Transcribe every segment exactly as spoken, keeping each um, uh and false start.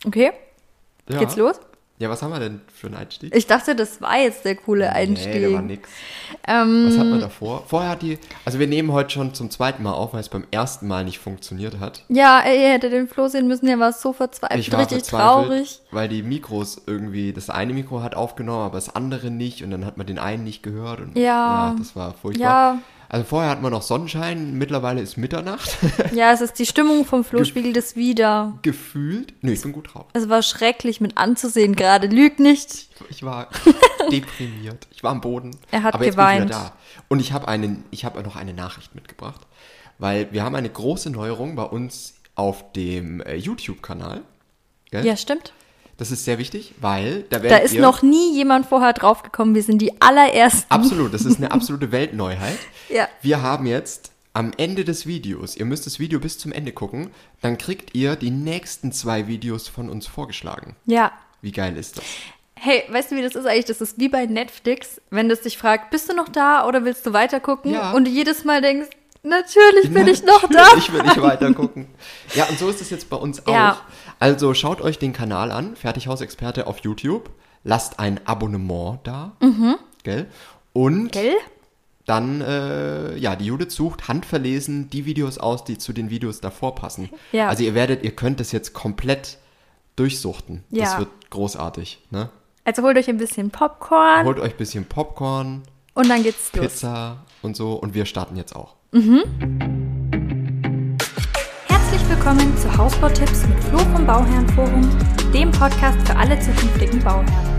Okay, Ja. geht's los? Ja, was haben wir denn für einen Einstieg? Ich dachte, das war jetzt der coole Einstieg. Nee, der war nix. Ähm, Was hat man davor? Vorher hat die, also wir nehmen heute schon zum zweiten Mal auf, weil es beim ersten Mal nicht funktioniert hat. Ja, ey, ihr hättet den Flo sehen müssen, der war so verzweifelt, Ich war richtig verzweifelt, traurig. weil die Mikros irgendwie, das eine Mikro hat aufgenommen, aber das andere nicht und dann hat man den einen nicht gehört und Ja. ja das war furchtbar. Ja. Also vorher hat man noch Sonnenschein, mittlerweile ist Mitternacht. Ja, es ist die Stimmung vom Flo, spiegelt es wieder. Gefühlt. Nee, ich bin gut drauf. Es war schrecklich mit anzusehen gerade, lüg nicht. Ich war deprimiert. Ich war am Boden. Er hat aber jetzt geweint. bin ich wieder da. Und ich habe einen, ich habe noch eine Nachricht mitgebracht, weil wir haben eine große Neuerung bei uns auf dem äh, YouTube-Kanal. Gell? Ja, stimmt. Das ist sehr wichtig, weil da werdet Da ist ihr, noch nie jemand vorher draufgekommen. Wir sind die allerersten. absolut, das ist eine absolute Weltneuheit. Ja. Wir haben jetzt am Ende des Videos, ihr müsst das Video bis zum Ende gucken, dann kriegt ihr die nächsten zwei Videos von uns vorgeschlagen. Ja. Wie geil ist das? Hey, weißt du, wie das ist eigentlich? Das ist wie bei Netflix, wenn das dich fragt, bist du noch da oder willst du weitergucken? Ja. Und du jedes Mal denkst, natürlich bin ich noch da. Ich will nicht weiter gucken. Ja, und so ist es jetzt bei uns auch. Ja. Also schaut euch den Kanal an, Fertighausexperte auf YouTube. Lasst ein Abonnement da. Gell? Und Gell? dann, äh, ja, die Judith sucht handverlesen die Videos aus, die zu den Videos davor passen. Ja. Also ihr werdet, ihr könnt das jetzt komplett durchsuchten. Ja. Das wird großartig. Ne? Also holt euch ein bisschen Popcorn Holt euch ein bisschen Popcorn, und dann geht's los. Pizza und so und wir starten jetzt auch. Herzlich willkommen zu Hausbautipps mit Flo vom Bauherrenforum, dem Podcast für alle zukünftigen Bauherren.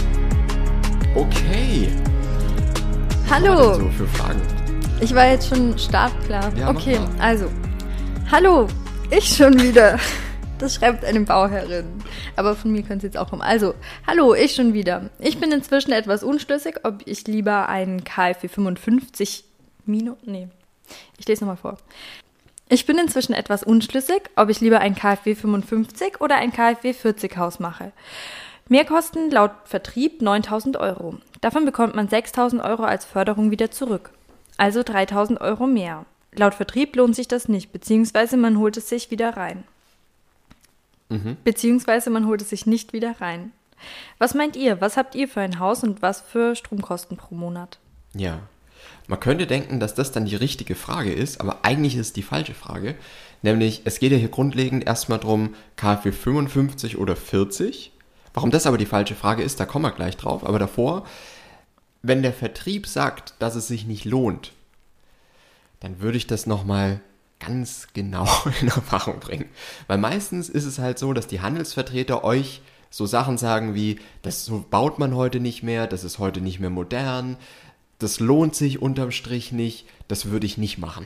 Okay. Hallo. Was war denn so für Fragen? Ich war jetzt schon startklar. Ja, mach okay, mal. also. Hallo, ich schon wieder. Das schreibt eine Bauherrin. Aber von mir könnte es jetzt auch kommen. Also, hallo, ich schon wieder. Ich bin inzwischen etwas unschlüssig, ob ich lieber einen K f W fünfundfünfzig Minus. Nee, ich lese nochmal vor. Ich bin inzwischen etwas unschlüssig, ob ich lieber ein K f W fünfundfünfzig oder ein K f W vierzig Haus mache. Mehrkosten laut Vertrieb neuntausend Euro. Davon bekommt man sechstausend Euro als Förderung wieder zurück. Also dreitausend Euro mehr. Laut Vertrieb lohnt sich das nicht, beziehungsweise man holt es sich wieder rein. Mhm. Beziehungsweise man holt es sich nicht wieder rein. Was meint ihr? Was habt ihr für ein Haus und was für Stromkosten pro Monat? Ja. Man könnte denken, dass das dann die richtige Frage ist, aber eigentlich ist es die falsche Frage. Nämlich, es geht ja hier grundlegend erstmal drum, K f W fünfundfünfzig oder vierzig. Warum das aber die falsche Frage ist, da kommen wir gleich drauf. Aber davor, wenn der Vertrieb sagt, dass es sich nicht lohnt, dann würde ich das nochmal ganz genau in Erfahrung bringen. Weil meistens ist es halt so, dass die Handelsvertreter euch so Sachen sagen wie, das so baut man heute nicht mehr, das ist heute nicht mehr modern, das lohnt sich unterm Strich nicht, das würde ich nicht machen.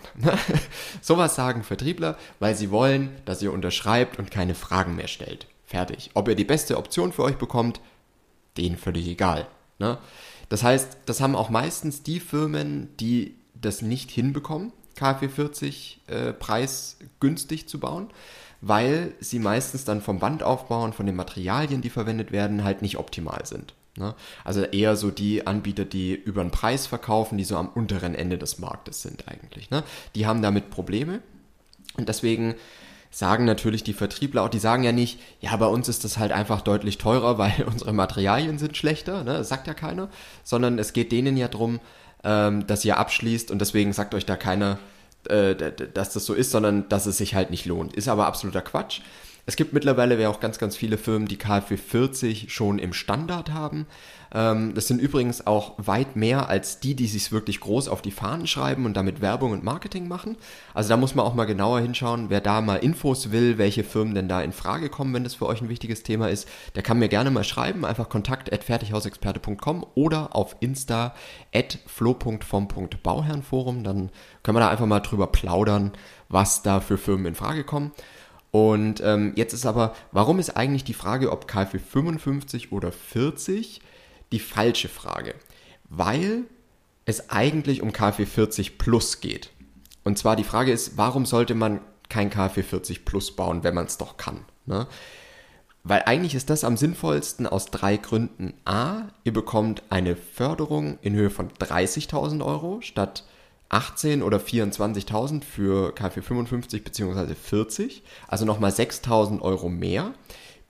Sowas sagen Vertriebler, weil sie wollen, dass ihr unterschreibt und keine Fragen mehr stellt. Fertig. Ob ihr die beste Option für euch bekommt, denen völlig egal. Ne? Das heißt, das haben auch meistens die Firmen, die das nicht hinbekommen, K f W vierzig äh, preisgünstig zu bauen, weil sie meistens dann vom Bandaufbau und von den Materialien, die verwendet werden, halt nicht optimal sind. Ne? Also eher so die Anbieter, die über den Preis verkaufen, die so am unteren Ende des Marktes sind eigentlich. Ne? Die haben damit Probleme und deswegen sagen natürlich die Vertriebler auch, die sagen ja nicht, ja, bei uns ist das halt einfach deutlich teurer, weil unsere Materialien sind schlechter, ne? Das sagt ja keiner, sondern es geht denen ja drum, ähm, dass ihr abschließt und deswegen sagt euch da keiner, äh, dass das so ist, sondern dass es sich halt nicht lohnt. Ist aber absoluter Quatsch. Es gibt mittlerweile ja auch ganz, ganz viele Firmen, die K f W vierzig schon im Standard haben. Ähm, das sind übrigens auch weit mehr als die, die sich wirklich groß auf die Fahnen schreiben und damit Werbung und Marketing machen. Also da muss man auch mal genauer hinschauen, wer da mal Infos will, welche Firmen denn da in Frage kommen, wenn das für euch ein wichtiges Thema ist. Der kann mir gerne mal schreiben, einfach kontakt at fertighausexperte punkt com oder auf Insta at flo punkt vom punkt bauherrenforum. Dann können wir da einfach mal drüber plaudern, was da für Firmen in Frage kommen. Und ähm, jetzt ist aber, warum ist eigentlich die Frage, ob K f W fünfundfünfzig oder vierzig, die falsche Frage? Weil es eigentlich um K f W vierzig Plus geht. Und zwar die Frage ist, warum sollte man kein K f W vierzig Plus bauen, wenn man es doch kann? Ne? Weil eigentlich ist das am sinnvollsten aus drei Gründen. A, ihr bekommt eine Förderung in Höhe von dreißigtausend Euro statt achtzehn oder vierundzwanzigtausend für K f W fünfundfünfzig bzw. vierzig, also nochmal sechstausend Euro mehr.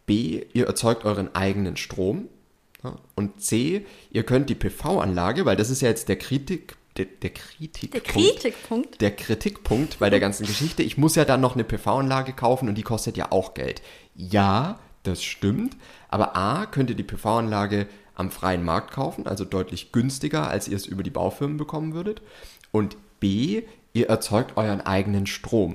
B, ihr erzeugt euren eigenen Strom. Ja, und C, ihr könnt die P V-Anlage, weil das ist ja jetzt der Kritik, der, der Kritikpunkt, Der Kritikpunkt. der Kritikpunkt bei der ganzen Geschichte. Ich muss ja dann noch eine P V-Anlage kaufen und die kostet ja auch Geld. Ja, das stimmt, aber A, könnt ihr die P V-Anlage am freien Markt kaufen, also deutlich günstiger, als ihr es über die Baufirmen bekommen würdet. Und B, ihr erzeugt euren eigenen Strom.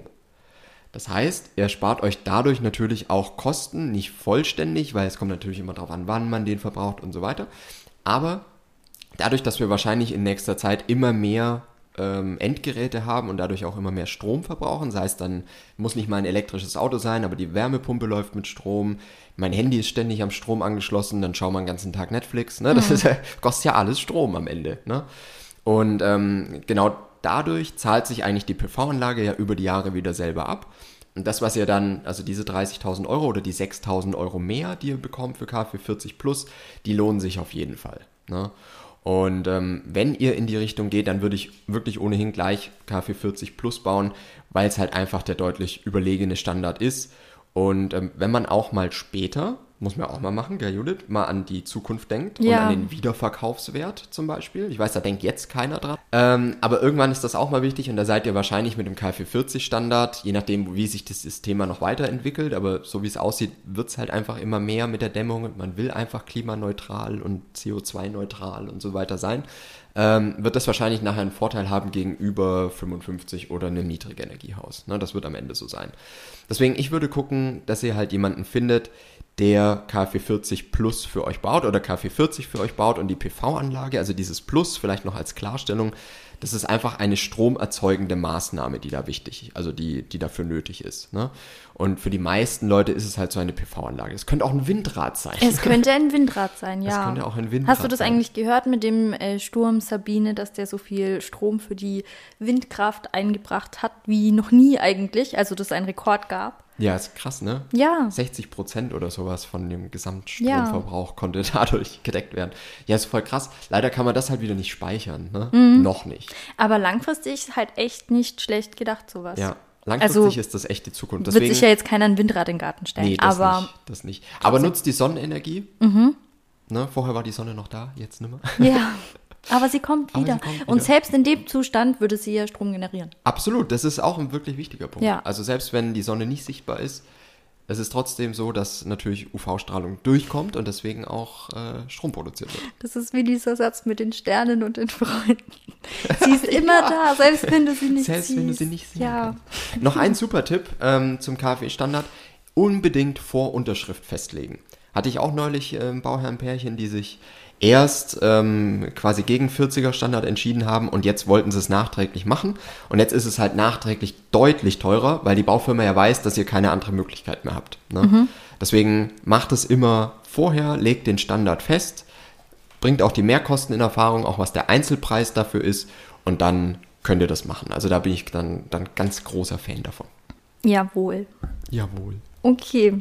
Das heißt, ihr spart euch dadurch natürlich auch Kosten, nicht vollständig, weil es kommt natürlich immer darauf an, wann man den verbraucht und so weiter. Aber dadurch, dass wir wahrscheinlich in nächster Zeit immer mehr ähm, Endgeräte haben und dadurch auch immer mehr Strom verbrauchen, sei es dann, muss nicht mal ein elektrisches Auto sein, aber die Wärmepumpe läuft mit Strom, mein Handy ist ständig am Strom angeschlossen, dann schauen wir den ganzen Tag Netflix, ne? Das ist, kostet ja alles Strom am Ende. Ne? Und ähm, genau dadurch zahlt sich eigentlich die P V-Anlage ja über die Jahre wieder selber ab. Und das, was ihr dann, also diese dreißigtausend Euro oder die sechstausend Euro mehr, die ihr bekommt für K fW vierzig plus, die lohnen sich auf jeden Fall. Ne? Und ähm, wenn ihr in die Richtung geht, dann würde ich wirklich ohnehin gleich K fW vierzig plus bauen, weil es halt einfach der deutlich überlegene Standard ist. Und ähm, wenn man auch mal später, muss man auch mal machen, gell Judith, mal an die Zukunft denkt Ja. und an den Wiederverkaufswert zum Beispiel. Ich weiß, da denkt jetzt keiner dran. Ähm, aber irgendwann ist das auch mal wichtig und da seid ihr wahrscheinlich mit dem K fW vierzig Standard, je nachdem, wie sich das Thema noch weiterentwickelt, aber so wie es aussieht, wird es halt einfach immer mehr mit der Dämmung und man will einfach klimaneutral und C O zwei neutral und so weiter sein. Ähm, wird das wahrscheinlich nachher einen Vorteil haben gegenüber fünfundfünfzig oder einem Niedrigenergiehaus. Ne, das wird am Ende so sein. Deswegen, ich würde gucken, dass ihr halt jemanden findet, der K fW vierzig Plus für euch baut oder K fW vierzig für euch baut und die P V-Anlage, also dieses Plus, vielleicht noch als Klarstellung, das ist einfach eine stromerzeugende Maßnahme, die da wichtig, also die, die dafür nötig ist. Ne? Und für die meisten Leute ist es halt so eine P V-Anlage. Es könnte auch ein Windrad sein. Es könnte ein Windrad sein, ja. Es könnte auch ein Windrad Hast du das sein. eigentlich gehört mit dem äh, Sturm Sabine, dass der so viel Strom für die Windkraft eingebracht hat, wie noch nie eigentlich? Also, dass es einen Rekord gab. Ja, ist krass, ne? Ja. sechzig Prozent oder sowas von dem Gesamtstromverbrauch ja. konnte dadurch gedeckt werden. Ja, ist voll krass. Leider kann man das halt wieder nicht speichern, ne? Mhm. Noch nicht. Aber langfristig ist halt echt nicht schlecht gedacht, sowas. Ja, langfristig also, ist das echt die Zukunft. Deswegen wird sich ja jetzt keiner ein Windrad in den Garten stellen. Nee, das aber nicht. Das nicht. Aber nutzt die Sonnenenergie. Mhm. Ne? Vorher war die Sonne noch da, jetzt nimmer. Ja. Aber sie kommt wieder. sie kommt wieder. Und selbst in dem Zustand würde sie ja Strom generieren. Absolut, das ist auch ein wirklich wichtiger Punkt. Ja. Also selbst wenn die Sonne nicht sichtbar ist, es ist trotzdem so, dass natürlich U V-Strahlung durchkommt und deswegen auch äh, Strom produziert wird. Das ist wie dieser Satz mit den Sternen und den Freunden. Sie ist immer ja. da, selbst wenn du sie nicht selbst siehst. Selbst wenn du sie nicht siehst. Ja. Noch ein super Tipp ähm, zum K fW-Standard. Unbedingt Vorunterschrift festlegen. Hatte ich auch neulich äh, ein Bauherrenpärchen, die sich erst ähm, quasi gegen vierziger Standard entschieden haben und jetzt wollten sie es nachträglich machen und jetzt ist es halt nachträglich deutlich teurer, weil die Baufirma ja weiß, dass ihr keine andere Möglichkeit mehr habt. Ne? Mhm. Deswegen macht es immer vorher, legt den Standard fest, bringt auch die Mehrkosten in Erfahrung, auch was der Einzelpreis dafür ist und dann könnt ihr das machen. Also da bin ich dann, dann ganz großer Fan davon. Jawohl. Jawohl. Okay,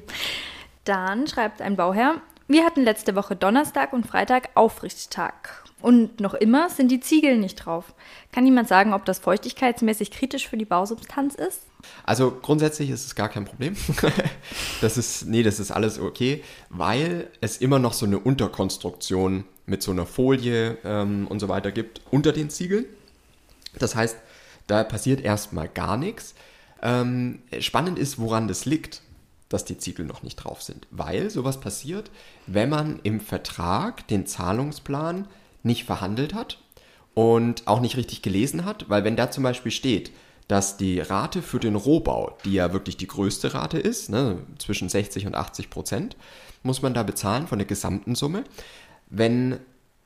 dann schreibt ein Bauherr: Wir hatten letzte Woche Donnerstag und Freitag Aufrichttag. Und noch immer sind die Ziegel nicht drauf. Kann jemand sagen, ob das feuchtigkeitsmäßig kritisch für die Bausubstanz ist? Also grundsätzlich ist es gar kein Problem. Das ist, nee, das ist alles okay, weil es immer noch so eine Unterkonstruktion mit so einer Folie ähm, und so weiter gibt unter den Ziegeln. Das heißt, da passiert erstmal gar nichts. Ähm, spannend ist, woran das liegt, dass die Ziegel noch nicht drauf sind. Weil sowas passiert, wenn man im Vertrag den Zahlungsplan nicht verhandelt hat und auch nicht richtig gelesen hat, weil wenn da zum Beispiel steht, dass die Rate für den Rohbau, die ja wirklich die größte Rate ist, ne, zwischen sechzig und achtzig Prozent, muss man da bezahlen von der gesamten Summe. Wenn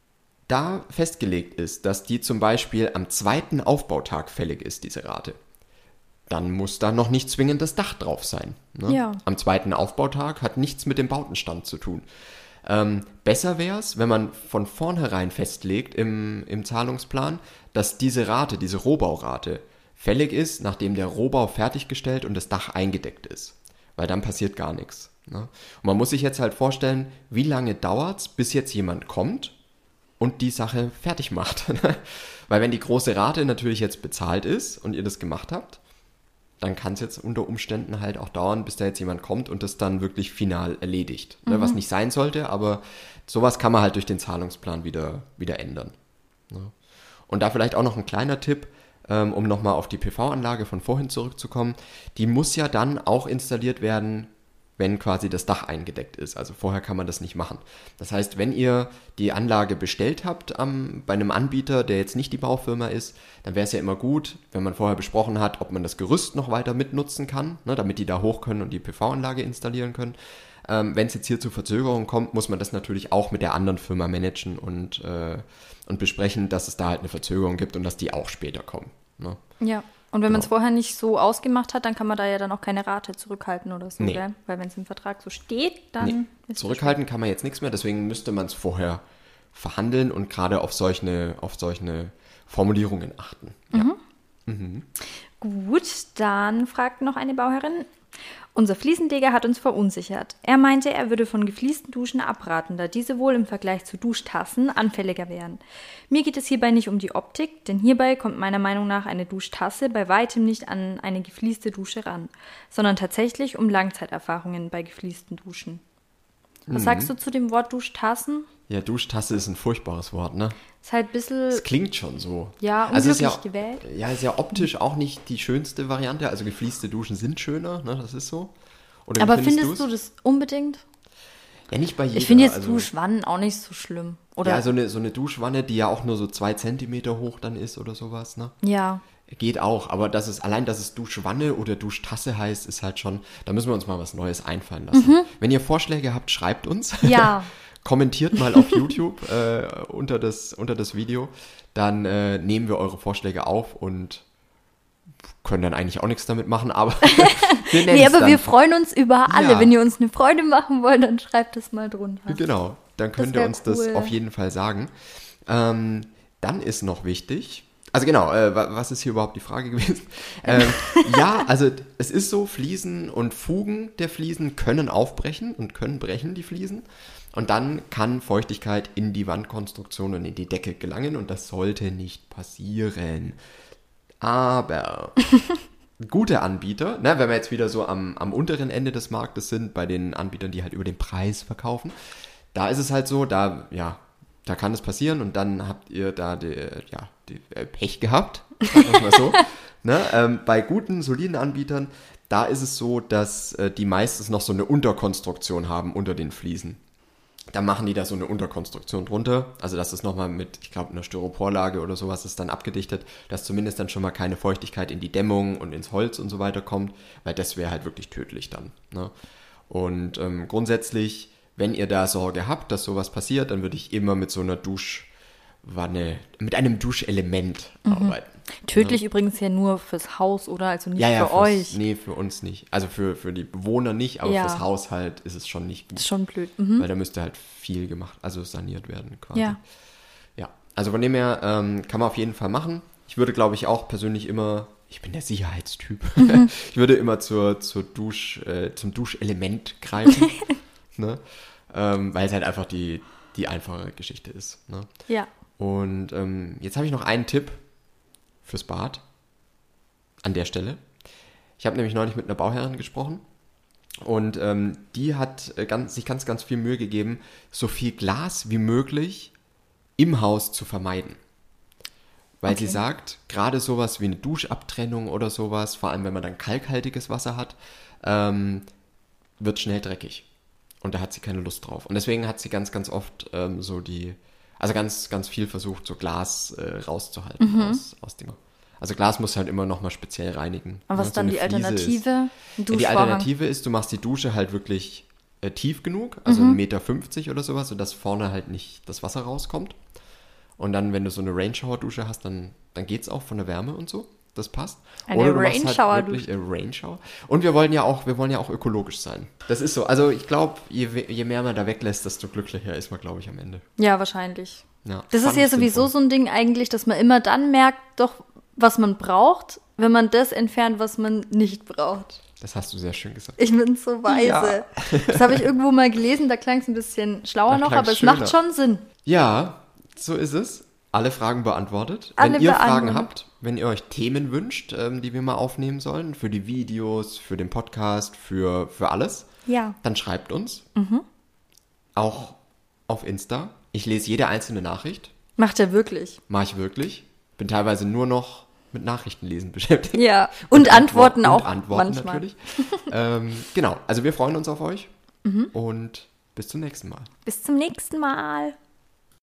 da festgelegt ist, dass die zum Beispiel am zweiten Aufbautag fällig ist, diese Rate, dann muss da noch nicht zwingend das Dach drauf sein. Ne? Ja. Am zweiten Aufbautag hat nichts mit dem Bautenstand zu tun. Ähm, besser wäre es, wenn man von vornherein festlegt im, im Zahlungsplan, dass diese Rate, diese Rohbaurate, fällig ist, nachdem der Rohbau fertiggestellt und das Dach eingedeckt ist. Weil dann passiert gar nichts. Ne? Und man muss sich jetzt halt vorstellen, wie lange dauert es, bis jetzt jemand kommt und die Sache fertig macht. Weil wenn die große Rate natürlich jetzt bezahlt ist und ihr das gemacht habt, dann kann es jetzt unter Umständen halt auch dauern, bis da jetzt jemand kommt und das dann wirklich final erledigt. Mhm. Ne, was nicht sein sollte, aber sowas kann man halt durch den Zahlungsplan wieder, wieder ändern. Ne? Und da vielleicht auch noch ein kleiner Tipp, ähm, um nochmal auf die P V-Anlage von vorhin zurückzukommen. Die muss ja dann auch installiert werden, wenn quasi das Dach eingedeckt ist. Also vorher kann man das nicht machen. Das heißt, wenn ihr die Anlage bestellt habt ähm, bei einem Anbieter, der jetzt nicht die Baufirma ist, dann wäre es ja immer gut, wenn man vorher besprochen hat, ob man das Gerüst noch weiter mitnutzen kann, ne, damit die da hoch können und die P V-Anlage installieren können. Ähm, wenn es jetzt hier zu Verzögerungen kommt, muss man das natürlich auch mit der anderen Firma managen und, äh, und besprechen, dass es da halt eine Verzögerung gibt und dass die auch später kommen. Ne? Ja. Und wenn man es vorher nicht so ausgemacht hat, dann kann man da ja dann auch keine Rate zurückhalten oder so, Nee. gell? Weil wenn es im Vertrag so steht, dann Nee, ist es zurückhalten kann man jetzt nichts mehr, deswegen müsste man es vorher verhandeln und gerade auf solche, auf solche Formulierungen achten. Ja. Mhm. Gut, dann fragt noch eine Bauherrin. Unser Fliesenleger hat uns verunsichert. Er meinte, er würde von gefliesten Duschen abraten, da diese wohl im Vergleich zu Duschtassen anfälliger wären. Mir geht es hierbei nicht um die Optik, denn hierbei kommt meiner Meinung nach eine Duschtasse bei weitem nicht an eine geflieste Dusche ran, sondern tatsächlich um Langzeiterfahrungen bei gefliesten Duschen. Was Mhm. sagst du zu dem Wort Duschtassen? Ja, Duschtasse ist ein furchtbares Wort, ne? Ist halt ein bisschen, Es klingt schon so. ja, Also ist unglücklich ja, gewählt. ja, ist ja optisch auch nicht die schönste Variante. Also gefließte Duschen sind schöner, ne? Das ist so. Oder wie Aber findest findest du's? du das unbedingt? Ja, nicht bei jeder. Ich finde jetzt also, Duschwannen auch nicht so schlimm. Oder? Ja, so eine, so eine Duschwanne, die ja auch nur so zwei Zentimeter hoch dann ist oder sowas, ne? Ja. Geht auch, aber dass es, allein, dass es Duschwanne oder Duschtasse heißt, ist halt schon, da müssen wir uns mal was Neues einfallen lassen. Mhm. Wenn ihr Vorschläge habt, schreibt uns. Ja. Kommentiert mal auf YouTube äh, unter, das, unter das Video. Dann äh, nehmen wir eure Vorschläge auf und können dann eigentlich auch nichts damit machen, aber wir nennen Nee, es aber dann. wir freuen uns über alle. Ja. Wenn ihr uns eine Freude machen wollt, dann schreibt es mal drunter. Genau, dann könnt wär ihr uns das cool. auf jeden Fall sagen. Ähm, dann ist noch wichtig, also genau, äh, wa- was ist hier überhaupt die Frage gewesen? Ähm, ja, also es ist so, Fliesen und Fugen der Fliesen können aufbrechen und können brechen, die Fliesen. Und dann kann Feuchtigkeit in die Wandkonstruktion und in die Decke gelangen und das sollte nicht passieren. Aber gute Anbieter, ne, wenn wir jetzt wieder so am, am unteren Ende des Marktes sind, bei den Anbietern, die halt über den Preis verkaufen, da ist es halt so, da, ja, da kann es passieren und dann habt ihr da die, ja, die äh, Pech gehabt, sagen wir mal so. Ne, ähm, bei guten, soliden Anbietern, da ist es so, dass äh, die meistens noch so eine Unterkonstruktion haben unter den Fliesen. Dann machen die da so eine Unterkonstruktion drunter, also das ist nochmal mit, ich glaube, einer Styroporlage oder sowas ist dann abgedichtet, dass zumindest dann schon mal keine Feuchtigkeit in die Dämmung und ins Holz und so weiter kommt, weil das wäre halt wirklich tödlich dann. Ne? Und ähm, grundsätzlich, wenn ihr da Sorge habt, dass sowas passiert, dann würde ich immer mit so einer Duschwanne, mit einem Duschelement arbeiten. Tödlich übrigens ja nur fürs Haus, oder? Also nicht Ja, ja, für fürs, euch. nee, für uns nicht. Also für, für die Bewohner nicht, aber Ja. fürs Haus halt ist es schon nicht gut. Das ist schon blöd. Mhm. Weil da müsste halt viel gemacht, also saniert werden quasi. Ja. Ja, also von dem her ähm, kann man auf jeden Fall machen. Ich würde, glaube ich, auch persönlich immer, ich bin der Sicherheitstyp, Mhm. ich würde immer zur, zur Dusch, äh, zum Duschelement greifen, ne? ähm, weil es halt einfach die, die einfache Geschichte ist. Ne? Ja. Und ähm, jetzt habe ich noch einen Tipp fürs Bad an der Stelle. Ich habe nämlich neulich mit einer Bauherrin gesprochen und ähm, die hat äh, ganz, sich ganz, ganz viel Mühe gegeben, so viel Glas wie möglich im Haus zu vermeiden. Weil Okay. sie sagt, gerade sowas wie eine Duschabtrennung oder sowas, vor allem wenn man dann kalkhaltiges Wasser hat, ähm, wird schnell dreckig. Und da hat sie keine Lust drauf. Und deswegen hat sie ganz, ganz oft ähm, so die, also ganz, ganz viel versucht, so Glas äh, rauszuhalten Mhm. aus, aus Dingen. Also Glas muss halt immer nochmal speziell reinigen. Aber was Ne? ist dann So die eine Fliese Alternative? Ein Ist, ja, die Duschvorhang. Alternative ist, du machst die Dusche halt wirklich äh, tief genug, also Mhm. einen Meter fünfzig oder sowas, sodass vorne halt nicht das Wasser rauskommt. Und dann, wenn du so eine Rain-Shower-Dusche hast, dann, dann geht's auch von der Wärme und so. Das passt. Eine Oder du machst Rain-Shower-Dusche. Halt wirklich, äh, Rain-Shower. Und wir wollen ja auch, wir wollen ja auch ökologisch sein. Das ist so. Also ich glaube, je, we- je mehr man da weglässt, desto glücklicher ist man, glaube ich, am Ende. Ja, wahrscheinlich. Ja, Das ist fand ja ich sowieso sinnvoll. so ein Ding eigentlich, dass man immer dann merkt, doch, was man braucht, wenn man das entfernt, was man nicht braucht. Das hast du sehr schön gesagt. Ich bin so weise. Ja. Das habe ich irgendwo mal gelesen, da klang es ein bisschen schlauer Da noch, klang's aber es schöner. macht schon Sinn. Ja, so ist es. alle Fragen beantwortet. Alle wenn ihr beantwortet. Fragen habt, wenn ihr euch Themen wünscht, ähm, die wir mal aufnehmen sollen, für die Videos, für den Podcast, für, für alles, Ja. dann schreibt uns. Mhm. Auch auf Insta. Ich lese jede einzelne Nachricht. Macht er wirklich. Mache ich wirklich. Bin teilweise nur noch mit Nachrichtenlesen beschäftigt. Ja, und, und Antworten und auch Antworten manchmal. natürlich. ähm, genau, also wir freuen uns auf euch mhm. und bis zum nächsten Mal. Bis zum nächsten Mal.